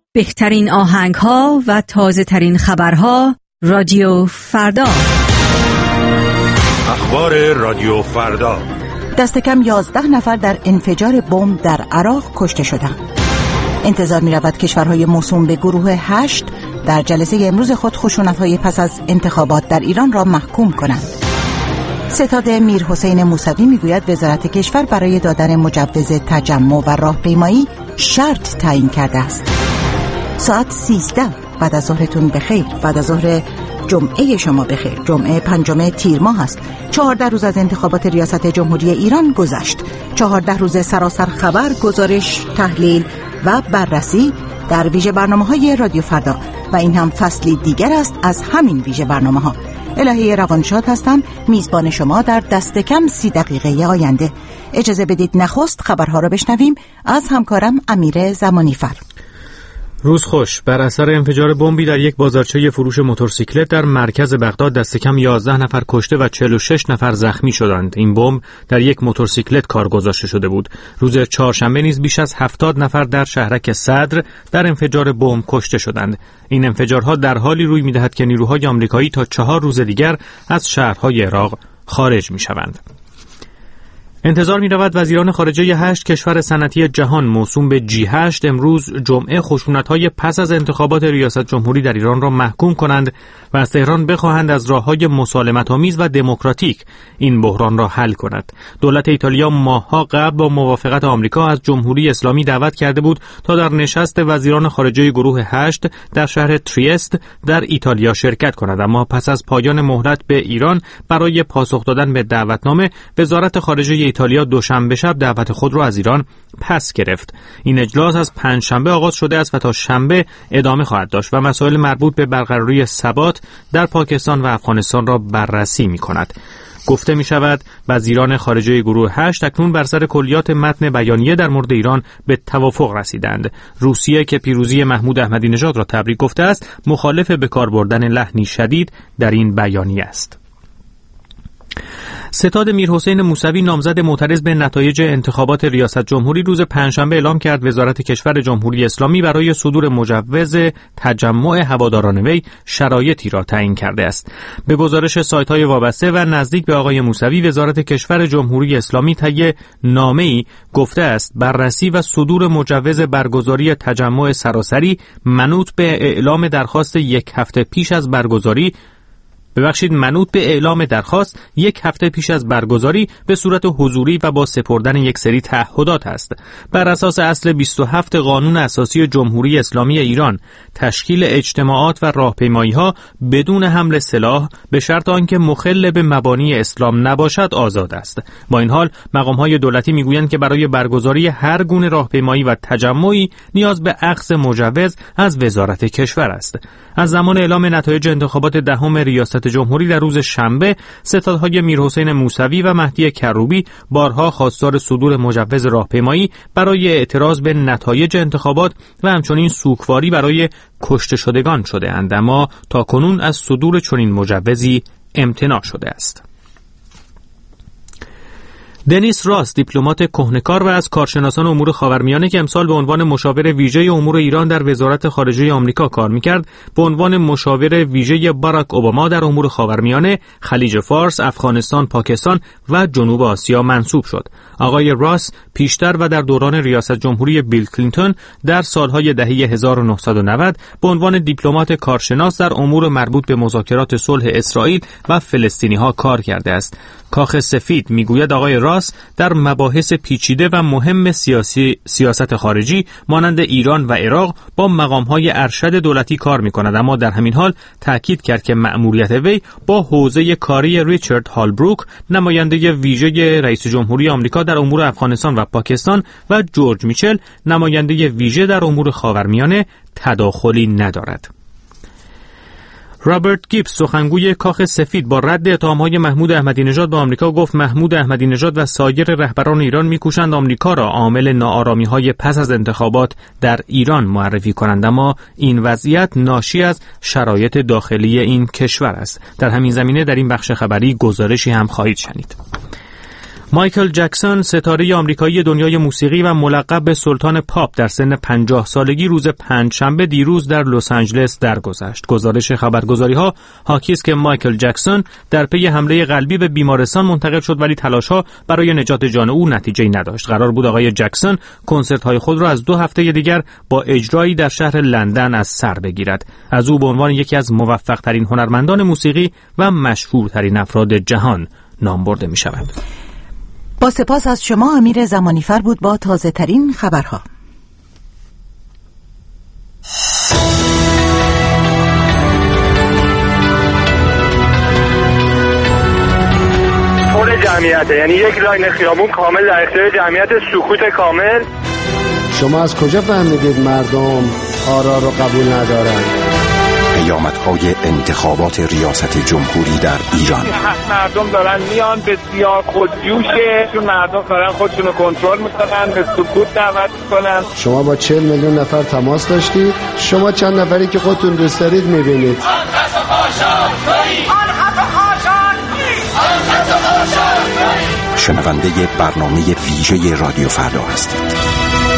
بهترین آهنگ‌ها و تازه‌ترین خبرها رادیو فردا. اخبار رادیو فردا. دست کم 11 نفر در انفجار بمب در عراق کشته شدند. انتظار می‌رود کشورهای موسوم به گروه 8 در جلسه امروز خود خشونت‌های پس از انتخابات در ایران را محکوم کنند. ستاد میرحسین موسوی میگوید وزارت کشور برای دادن مجوز تجمع و راهپیمایی شرط تعیین کرده است. ساعت 13 بعد از ظهرتون بخیر. بعد از ظهر جمعه شما بخیر. جمعه 5 تیر ماه است. 14 روز از انتخابات ریاست جمهوری ایران گذشت. 14 روز سراسر خبر، گزارش، تحلیل و بررسی در ویژه برنامه‌های رادیو فردا و این هم فصلی دیگر است از همین ویژه برنامه‌ها. الهی روانشاد هستم، میزبان شما در دست کم 30 دقیقه آینده. اجازه بدید نخست خبرها را بشنویم از همکارم امیر زمانیفر. روز خوش. بر اثر انفجار بمبی در یک بازارچه فروش موتورسیکلت در مرکز بغداد دست کم 11 نفر کشته و 46 نفر زخمی شدند. این بمب در یک موتورسیکلت کار گذاشته شده بود. روز چهارشنبه نیز بیش از 70 نفر در شهرک صدر در انفجار بمب کشته شدند. این انفجارها در حالی روی می‌دهد که نیروهای آمریکایی تا 4 روز دیگر از شهرهای عراق خارج می‌شوند. انتظار می‌رود وزیران خارجه 8 کشور صنعتی جهان موسوم به G8 امروز جمعه خشونت‌های پس از انتخابات ریاست جمهوری در ایران را محکوم کنند و از تهران بخواهند از راه‌های مسالمت‌آمیز و دموکراتیک این بحران را حل کند. دولت ایتالیا ماه‌ها قبل با موافقت آمریکا از جمهوری اسلامی دعوت کرده بود تا در نشست وزیران خارجه گروه 8 در شهر تریست در ایتالیا شرکت کند، اما پس از پایان مهلت به ایران برای پاسخ دادن به دعوتنامه، وزارت خارجه ایتالیا دوشنبه شب دعوت خود را از ایران پس گرفت. این اجلاس از پنجشنبه آغاز شده است و تا شنبه ادامه خواهد داشت و مسائل مربوط به برقراری ثبات در پاکستان و افغانستان را بررسی می کند. گفته می شود وزیران خارجه گروه 8 اکنون بر سر کلیات متن بیانیه در مورد ایران به توافق رسیدند. روسیه که پیروزی محمود احمدی نژاد را تبریک گفته است، مخالف به کار بردن لحنی شدید در این بیانیه است. ستاد میرحسین موسوی نامزد معترض به نتایج انتخابات ریاست جمهوری روز پنجشنبه اعلام کرد وزارت کشور جمهوری اسلامی برای صدور مجوز تجمع هواداران وی شرایطی را تعیین کرده است. به گزارش سایت‌های وابسته و نزدیک به آقای موسوی، وزارت کشور جمهوری اسلامی طی نامه‌ای گفته است بررسی و صدور مجوز برگزاری تجمع سراسری منوط به اعلام درخواست یک هفته پیش از یک هفته پیش از برگزاری به صورت حضوری و با سپردن یک سری تعهدات است. بر اساس اصل 27 قانون اساسی جمهوری اسلامی ایران، تشکیل اجتماعات و راهپیمایی‌ها بدون حمل سلاح به شرط آنکه مخل به مبانی اسلام نباشد آزاد است. با این حال مقام‌های دولتی میگویند که برای برگزاری هر گونه راهپیمایی و تجمعی نیاز به اخذ مجوز از وزارت کشور است. از زمان اعلام نتایج انتخابات دهم ریاست جمهوری در روز شنبه، ستادهای میرحسین موسوی و مهدی کروبی بارها خواستار صدور مجوز راهپیمایی برای اعتراض به نتایج انتخابات و همچنین سوگواری برای کشته شدگان شده اند، اما تاکنون از صدور چنین مجوزی امتناع شده است. دنیس راس، دیپلمات کهنه‌کار و از کارشناسان امور خاورمیانه که امسال به عنوان مشاور ویژه امور ایران در وزارت خارجه آمریکا کار می‌کرد، به عنوان مشاور ویژه باراک اوباما در امور خاورمیانه، خلیج فارس، افغانستان، پاکستان و جنوب آسیا منصوب شد. آقای راس پیشتر و در دوران ریاست جمهوری بیل کلینتون در سالهای دهه 1990 به عنوان دیپلمات کارشناس در امور مربوط به مذاکرات صلح اسرائیل و فلسطینی‌ها کار کرده است. کاخ سفید میگوید آقای راس در مباحث پیچیده و مهم سیاست خارجی مانند ایران و عراق با مقام‌های ارشد دولتی کار می‌کند، اما در همین حال تأکید کرد که مأموریت وی با حوزه کاری ریچارد هالبروک، نماینده ویژه رئیس جمهوری آمریکا در امور افغانستان و پاکستان، و جورج میچل، نماینده ویژه در امور خاورمیانه، تداخلی ندارد. رابرت گیبز، سخنگوی کاخ سفید، با رد اتهام‌های محمود احمدی نژاد به آمریکا گفت محمود احمدی نژاد و سایر رهبران ایران می‌کوشند آمریکا را عامل ناآرامی‌های پس از انتخابات در ایران معرفی کنند، اما این وضعیت ناشی از شرایط داخلی این کشور است. در همین زمینه در این بخش خبری گزارشی هم خواهید شنید. مایکل جکسون ستاره آمریکایی دنیای موسیقی و ملقب به سلطان پاپ در سن 50 سالگی روز پنجشنبه دیروز در لس آنجلس درگذشت. گزارش خبرگزاری‌ها حاکی است که مایکل جکسون در پی حمله قلبی به بیمارستان منتقل شد ولی تلاش‌ها برای نجات جان او نتیجه‌ای نداشت. قرار بود آقای جکسون کنسرت‌های خود را از 2 هفته دیگر با اجرایی در شهر لندن از سر بگیرد. از او به عنوان یکی از موفق‌ترین هنرمندان موسیقی و مشهورترین افراد جهان نام برده می‌شود. با سپاس از شما امیر زمانیفر بود با تازه ترین خبرها. پر جمعیته، یعنی یک لاین خیابون کامل در اختیار جمعیت، سکوت کامل. شما از کجا فهمیدید مردم آرا رو قبول ندارن؟ پیامدهای انتخابات ریاست جمهوری در ایران. مردم دارن میان بسیار خودجوشه، چون مردم دارن خودشون رو کنترل میکنن، به سکوت دعوت میکنن. شما با 40 میلیون نفر تماس داشتید؟ شما چند نفری که خودتون دوست دارید میبینید؟ شنونده برنامه ویژه رادیو فردا هستید.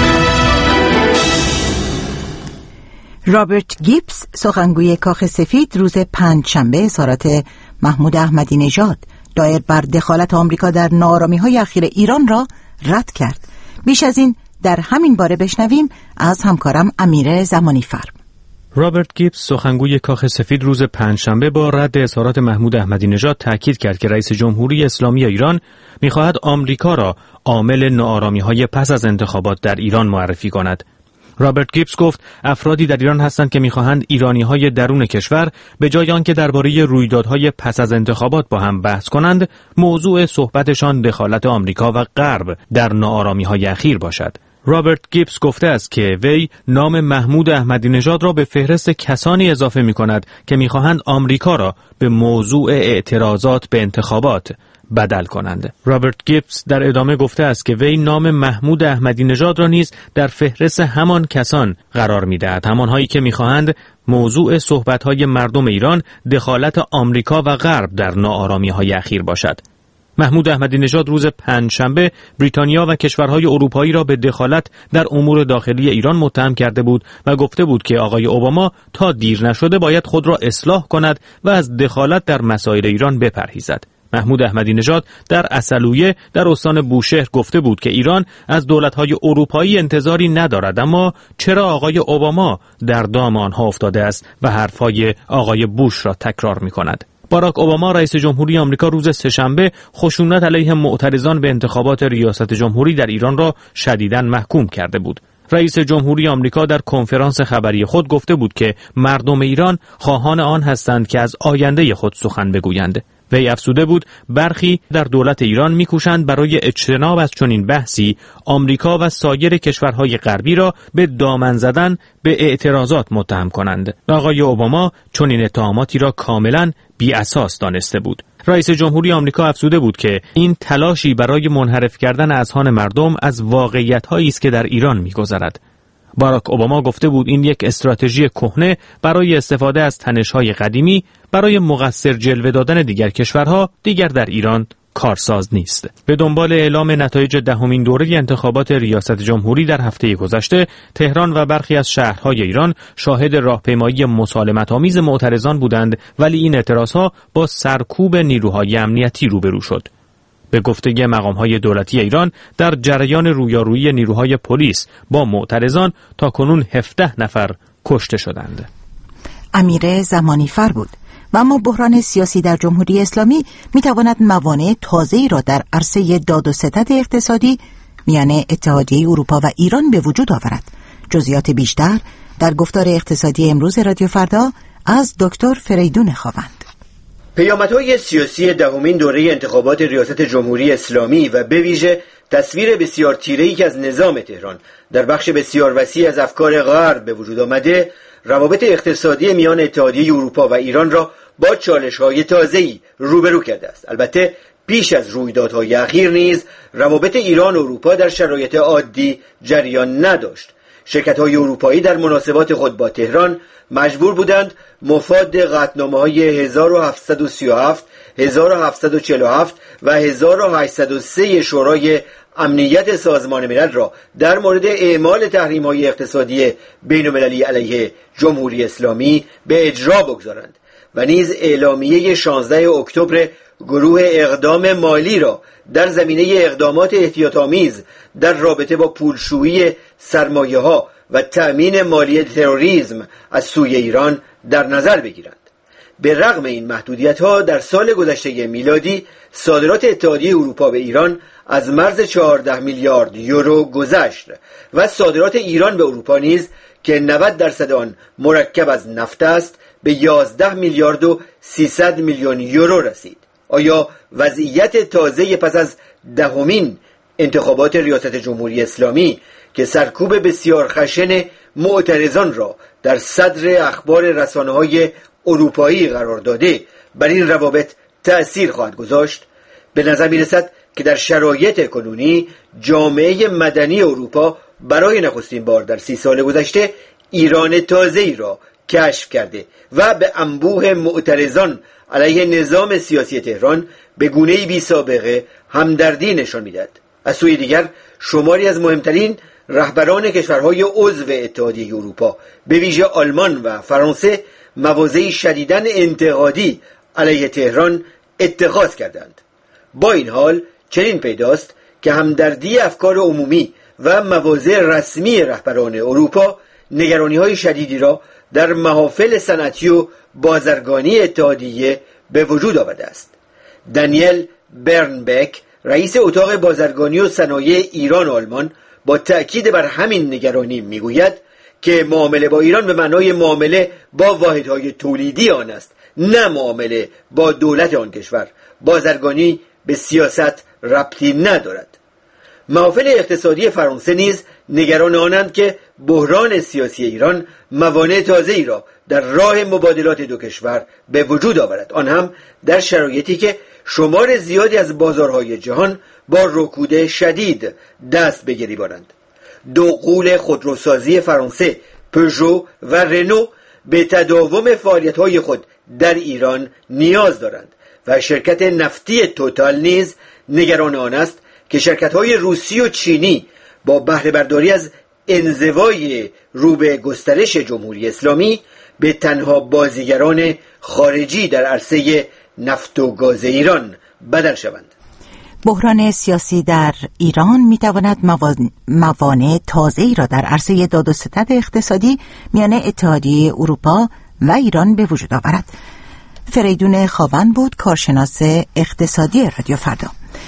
رابرت گیبز سخنگوی کاخ سفید روز پنجشنبه اظهارات محمود احمدی نژاد دایر بر دخالت آمریکا در ناآرامی‌های اخیر ایران را رد کرد. بیش از این در همین باره بشنویم از همکارم امیر زمانیفر. رابرت گیبز سخنگوی کاخ سفید روز پنجشنبه با رد اظهارات محمود احمدی نژاد تاکید کرد که رئیس جمهوری اسلامی ایران می‌خواهد آمریکا را عامل ناآرامی‌های پس از انتخابات در ایران معرفی کند. رابرت گیبز گفت افرادی در ایران هستند که می‌خواهند ایرانی‌های درون کشور به جای آنکه درباره رویدادهای پس از انتخابات با هم بحث کنند، موضوع صحبتشان دخالت آمریکا و غرب در ناآرامی‌های اخیر باشد. رابرت گیبز گفته است که وی نام محمود احمدی نژاد را به فهرست کسانی اضافه می‌کند که می‌خواهند آمریکا را به موضوع اعتراضات به انتخابات بدل کنند. رابرت گیبز در ادامه گفته است که وی نام محمود احمدی نژاد را نیز در فهرست همان کسان قرار می‌دهد، همانهایی که می‌خواهند موضوع صحبت‌های مردم ایران دخالت آمریکا و غرب در ناآرامی‌های اخیر باشد. محمود احمدی نژاد روز پنجشنبه بریتانیا و کشورهای اروپایی را به دخالت در امور داخلی ایران متهم کرده بود و گفته بود که آقای اوباما تا دیر نشده باید خود را اصلاح کند و از دخالت در مسائل ایران بپرهیزد. محمود احمدی نژاد در عسلویه در استان بوشهر گفته بود که ایران از دولت‌های اروپایی انتظاری ندارد، اما چرا آقای اوباما در دام آنها افتاده است و حرف‌های آقای بوش را تکرار می‌کند. باراک اوباما رئیس جمهوری آمریکا روز سه‌شنبه خشونت علیه معترضان به انتخابات ریاست جمهوری در ایران را شدیداً محکوم کرده بود. رئیس جمهوری آمریکا در کنفرانس خبری خود گفته بود که مردم ایران خواهان آن هستند که از آینده خود سخن بگویند. وی افزوده بود برخی در دولت ایران می‌کوشند برای اجتناب از چنین بحثی آمریکا و سایر کشورهای غربی را به دامن زدن به اعتراضات متهم کنند. آقای اوباما چنین اتهاماتی را کاملاً بی اساس دانسته بود. رئیس جمهوری آمریکا افزوده بود که این تلاشی برای منحرف کردن اذهان مردم از واقعیت‌هایی است که در ایران می‌گذرد. باراک اوباما گفته بود این یک استراتژی کهنه برای استفاده از تنش‌های قدیمی برای مقصر جلوه دادن دیگر کشورها دیگر در ایران کارساز نیست. به دنبال اعلام نتایج 10مین دوره انتخابات ریاست جمهوری در هفته گذشته، تهران و برخی از شهرهای ایران شاهد راهپیمایی مسالمت‌آمیز معترضان بودند، ولی این اعتراضها با سرکوب نیروهای امنیتی روبرو شد. به گفته مقام‌های دولتی ایران در جریان رویارویی نیروهای پلیس با معترضان تاکنون 17 نفر کشته شدند. امیر زمانیفر بود. و اما بحران سیاسی در جمهوری اسلامی میتواند موانع تازه‌ای را در عرصه داد و ستد اقتصادی میان اتحادیه اروپا و ایران به وجود آورد. جزئیات بیشتر در گفتار اقتصادی امروز رادیو فردا از دکتر فریدون خاوند. پیامدهای سیاسی 10مین دوره انتخابات ریاست جمهوری اسلامی و به ویژه تصویر بسیار تیره‌ای که از نظام تهران در بخش بسیار وسیع از افکار غرب به وجود آمده، روابط اقتصادی میان اتحادیه اروپا و ایران را با چالش‌های تازه‌ای روبرو کرده است. البته پیش از رویدادهای اخیر نیز روابط ایران و اروپا در شرایط عادی جریان نداشت. شرکت‌های اروپایی در مناسبات خود با تهران مجبور بودند مفاد قطعنامه‌های 1737 1747 و 1803 شورای امنیت سازمان ملل را در مورد اعمال تحریم‌های اقتصادی بین‌المللی علیه جمهوری اسلامی به اجرا بگذارند و نیز اعلامیه 16 اکتبر گروه اقدام مالی را در زمینه اقدامات احتیاط‌آمیز در رابطه با پولشویی سرمایه‌ها و تأمین مالی تروریسم از سوی ایران در نظر بگیرند. به رغم این محدودیت‌ها در سال گذشته میلادی صادرات اتحادیه اروپا به ایران از مرز 14 میلیارد یورو گذشت و صادرات ایران به اروپا نیز که 90% آن مرکب از نفت است به 11 میلیارد و 300 میلیون یورو رسید. آیا وضعیت تازه پس از دهمین انتخابات ریاست جمهوری اسلامی که سرکوب بسیار خشن معترضان را در صدر اخبار رسانه‌های اروپایی قرار داده بر این روابط تأثیر خواهد گذاشت؟ به نظر می‌رسد که در شرایط کنونی جامعه مدنی اروپا برای نخستین بار در 30 سال گذشته ایران تازه‌ای را کشف کرده و به انبوه معترضان علیه نظام سیاسی تهران به گونه‌ای بی سابقه همدردی نشان می‌دهد. از سوی دیگر شماری از مهمترین رهبران کشورهای عضو اتحادیه اروپا به ویژه آلمان و فرانسه مواضعی شدیداً انتقادی علیه تهران اتخاذ کردند. با این حال چنین پیداست که همدردی افکار عمومی و مواضع رسمی رهبران اروپا نگرانی‌های شدیدی را در محافل صنعتی و بازرگانی اتحادیه به وجود آورده است. دانیل برنبک رئیس اتاق بازرگانی و صنایع ایران و آلمان با تأکید بر همین نگرانی میگوید که معامله با ایران به معنای معامله با واحدهای تولیدی آن است، نه معامله با دولت آن کشور. بازرگانی به سیاست ربطی ندارد. محافل اقتصادی فرانسه نیز نگران آنند که بحران سیاسی ایران موانع تازه‌ای را در راه مبادلات دو کشور به وجود آورد، آن هم در شرایطی که شمار زیادی از بازارهای جهان با رکود شدید دست به گریبانند. دو غول خودروسازی فرانسه پژو و رنو به تداوم فعالیت‌های خود در ایران نیاز دارند و شرکت نفتی توتال نیز نگران آن است که شرکت‌های روسی و چینی با بهره برداری از انزوای رو به گسترش جمهوری اسلامی به تنها بازیگران خارجی در عرصه نفت و گاز ایران بدل شوند. بحران سیاسی در ایران می‌تواند موانع تازه‌ای را در عرصه داد و ستد اقتصادی میان اتحادیه اروپا و ایران به وجود آورد. فریدون خاوند بود، کارشناس اقتصادی رادیو فردا.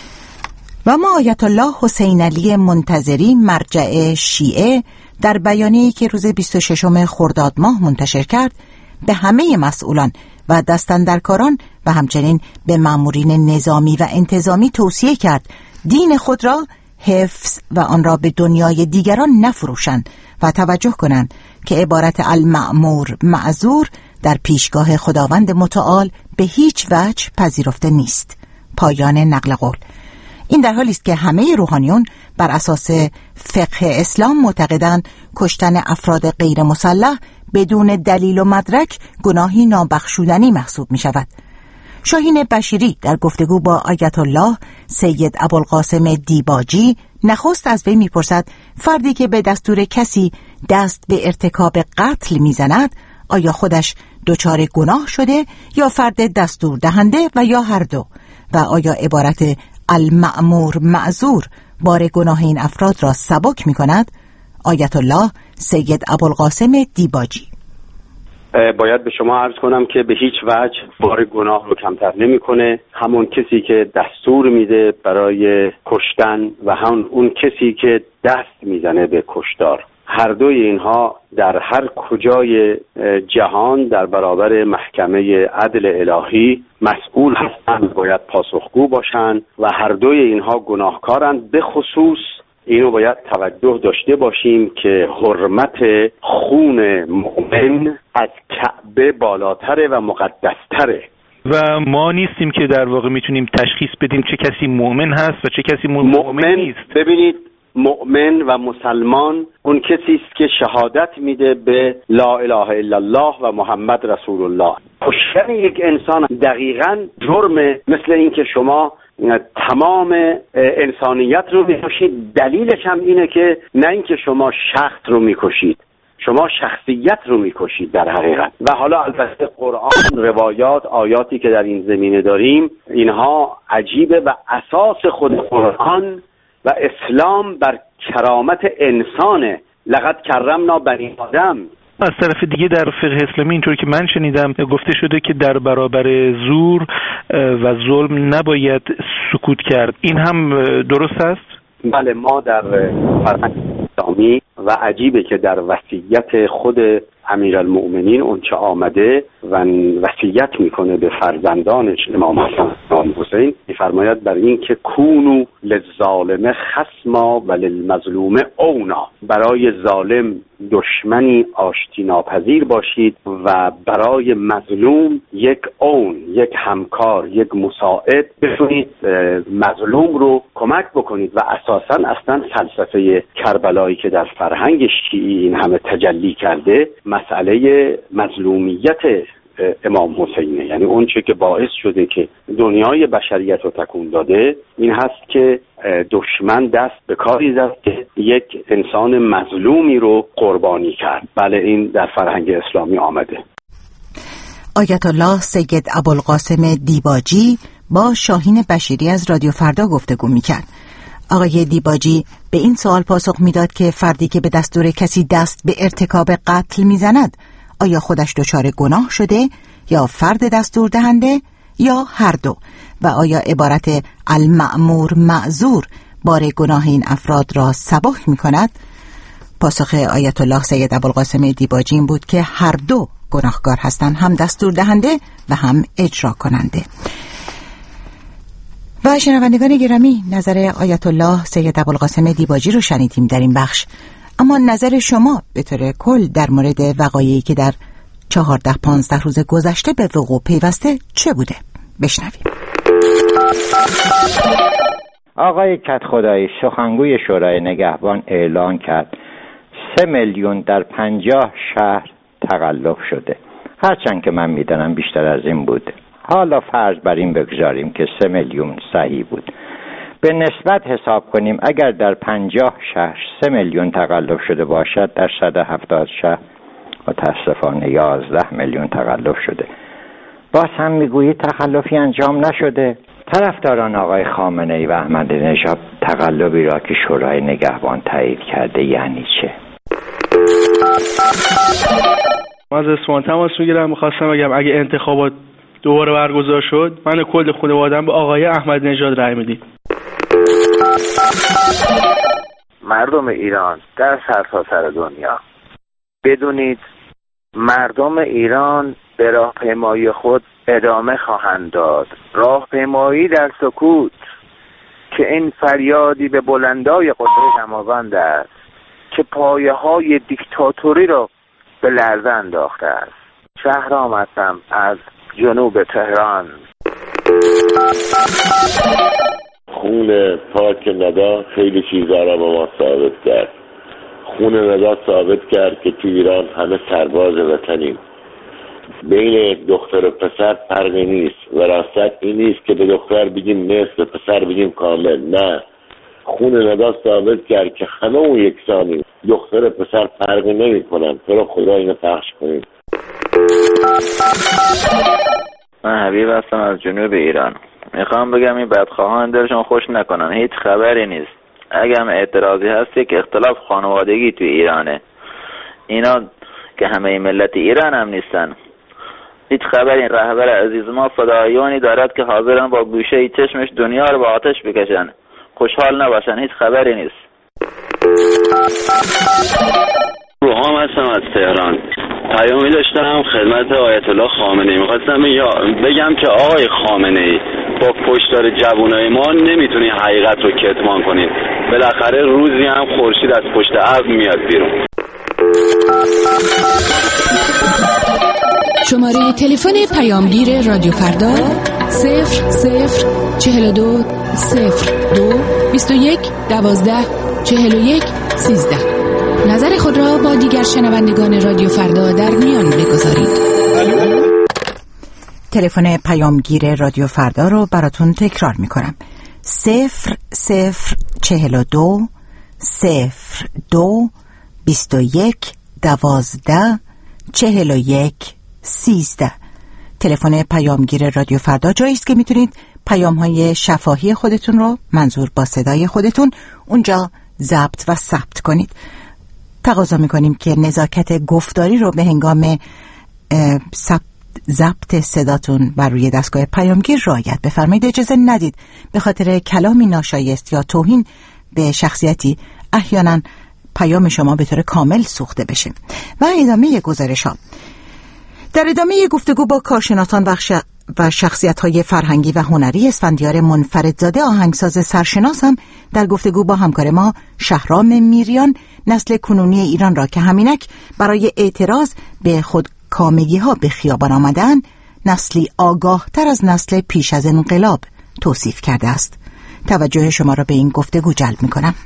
و ما آیت الله حسین علی منتظری مرجع شیعه در بیانیه‌ای که روز 26 خرداد ماه منتشر کرد به همه مسئولان و دستاندرکاران و همچنین به مامورین نظامی و انتظامی توصیه کرد دین خود را حفظ و آن را به دنیای دیگران نفروشند و توجه کنند که عبارت المأمور معذور در پیشگاه خداوند متعال به هیچ وجه پذیرفته نیست. پایان نقل قول. این در حالی است که همه روحانیون بر اساس فقه اسلام معتقدند کشتن افراد غیر مسلح بدون دلیل و مدرک گناهی نابخشودنی محسوب می شود. شاهین بشیری در گفتگو با آیت الله سید ابوالقاسم دیباجی نخست از وی می پرسد فردی که به دستور کسی دست به ارتکاب قتل می زند آیا خودش دچار گناه شده یا فرد دستور دهنده و یا هر دو، و آیا عبارت المأمور معذور بار گناه این افراد را سبک می کند؟ آیت الله سید ابوالقاسم دیباجی: باید به شما عرض کنم که به هیچ وجه بار گناه رو کمتر نمیکنه. همون کسی که دستور میده برای کشتن و اون کسی که دست میزنه به کشتار، هر دوی اینها در هر کجای جهان در برابر محکمه عدل الهی مسئول هستند، باید پاسخگو باشند و هر دوی اینها گناهکارند. به خصوص اینو باید توجه داشته باشیم که حرمت خون مؤمن از کعبه بالاتره و مقدستره و ما نیستیم که در واقع میتونیم تشخیص بدیم چه کسی مؤمن هست و چه کسی مؤمن نیست. ببینید مؤمن و مسلمان اون کسی است که شهادت میده به لا اله الا الله و محمد رسول الله. کشتن یک انسان دقیقاً جرمه، مثل اینکه شما تمام انسانیت رو میکشید. دلیلش هم اینه که نه اینکه شما شخص رو میکشید، شما شخصیت رو میکشید در حقیقت. و حالا البته قرآن، روایات، آیاتی که در این زمینه داریم، اینها عجیبه و اساس خود قرآن و اسلام بر کرامت انسانه. لقد کرمنا بنی آدم. از طرف دیگه در فقه اسلامی اینطور که من شنیدم گفته شده که در برابر زور و ظلم نباید سکوت کرد. این هم درست است؟ بله، ما در فرهنگ اسلامی و عجیبه که در وصیت خود امیرالمؤمنین اونچه آمده و وصیت میکنه به فرزندانش امام حسن و امام حسین، میفرماید بر این که کونو للظالم خصما و للمظلوم اونا، برای ظالم دشمنی آشتی ناپذیر باشید و برای مظلوم یک اون، یک همکار، یک مساعد بتونید مظلوم رو کمک بکنید. و اساساً اصلا فلسفه کربلایی که در فرهنگ شیعی این همه تجلی کرده، مسئله مظلومیت امام حسینه. یعنی اون چه که باعث شده که دنیای بشریت رو تکون داده این هست که دشمن دست به کاری زد که یک انسان مظلومی رو قربانی کرد. بله، این در فرهنگ اسلامی آمده. آیت الله سید ابوالقاسم دیباجی با شاهین بشیری از رادیو فردا گفتگو می‌کرد. آقای دیباجی به این سوال پاسخ میداد که فردی که به دستور کسی دست به ارتکاب قتل میزند آیا خودش دچار گناه شده یا فرد دستور دهنده یا هر دو، و آیا عبارت المأمور معذور بار گناه این افراد را سبک میکند؟ پاسخ آیت الله سید ابوالقاسم دیباجی این بود که هر دو گناهکار هستند، هم دستور دهنده و هم اجرا کننده. و شنوندگان گرامی، نظر آیت الله سید ابوالقاسم دیباجی رو شنیدیم در این بخش. اما نظر شما به طور کل در مورد وقایعی که در 14-15 روز گذشته به وقوع پیوسته چه بوده؟ بشنویم. آقای کدخدایی سخنگوی شورای نگهبان اعلان کرد 3 میلیون در 50 شهر تقلب شده. هرچند که من میدانم بیشتر از این بوده. حالا فرض بر این بگذاریم که 3 میلیون صحیح بود. به نسبت حساب کنیم اگر در 50 شهر 3 میلیون تقلب شده باشد، در 170 شهر متاسفانه 11 میلیون تقلب شده. باز هم میگویی تخلفی انجام نشده. طرفداران آقای خامنه‌ای و احمد نژاد تقلبی را که شورای نگهبان تایید کرده یعنی چه؟ من از اصفهان تماس میگیرم، میخواستم بگم اگه انتخابات دوباره برگزار شد، من کل خانواده‌ام به آقای احمد نژاد رأی میدید. مردم ایران در سرتاسر دنیا بدونید مردم ایران به راهپیمایی خود ادامه خواهند داد. راهپیمایی در سکوت که این فریادی به بلندای قدرت دماوند است که پایه‌های دیکتاتوری را به لرزه انداخته است. شهرام هستم از جنوب تهران. خون پاک ندا خیلی چیزا را به ما ثابت کرد. خون ندا ثابت کرد که تو ایران همه سرباز وطنیم. بین دختر و پسر فرقی نیست. وراثت این نیست که به دختر بگیم نصف، به پسر بگیم کامل. نه، خون ندا ثابت کرد که همه اون یکسانیم. دختر و پسر فرقی نمی کنن. تو رو خدا اینو پخش کنیم. من حبیب هستم از جنوب ایران. میخوام بگم این بدخواهان دلشون خوش نکنن. هیچ خبری نیست. اگه هم اعتراضی هستی که اختلاف خانوادگی تو ایرانه. اینا که همه ملت ایران هم نیستن. هیچ خبری. این رهبر عزیز ما فدایانی دارد که حاضرن با گوشه چشمش دنیا رو به آتش بکشن. خوشحال نباشن. هیچ خبری نیست. روحام هستم از تهران. پیامی داشتم خدمت آیت الله خامنه‌ای. می‌خواستم بگم که آقای خامنه‌ای با کشتار جوانای ما نمیتونی حقیقت رو کتمان کنی. بالاخره روزی هم خورشید از پشت ابر میاد بیرون. شماره تلفن پیامگیر رادیو فردا 0042 02 21 12 نظر خود را با دیگر شنوندگان رادیو فردا در میان بگذارید. تلفن پیامگیر رادیو فردا رو براتون تکرار میکنم. 0042 02 21 12 41 13. تلفن پیامگیر رادیو فردا جایی است که میتونید پیام‌های شفاهی خودتون رو، منظور با صدای خودتون، اونجا ضبط و ثبت کنید. تقاضا میکنیم که نزاکت گفتاری رو به هنگام ضبط صداتون بر روی دستگاه پیامگیر رعایت بفرمایید. اجازه ندید به خاطر کلامی ناشایست یا توهین به شخصیتی احیانا پیام شما به طور کامل سوخته بشه. و ادامه گزارش‌ها. در ادامه گفتگو با کارشناسان و شخصیت‌های فرهنگی و هنری، اسفندیار منفردزاده آهنگساز سرشناس هم در گفتگو با همکار ما شهرام میریان نسل کنونی ایران را که همینک برای اعتراض به خودکامگی‌ها به خیابان آمدن نسلی آگاه‌تر از نسل پیش از انقلاب توصیف کرده است. توجه شما را به این گفتگو جلب می‌کنم.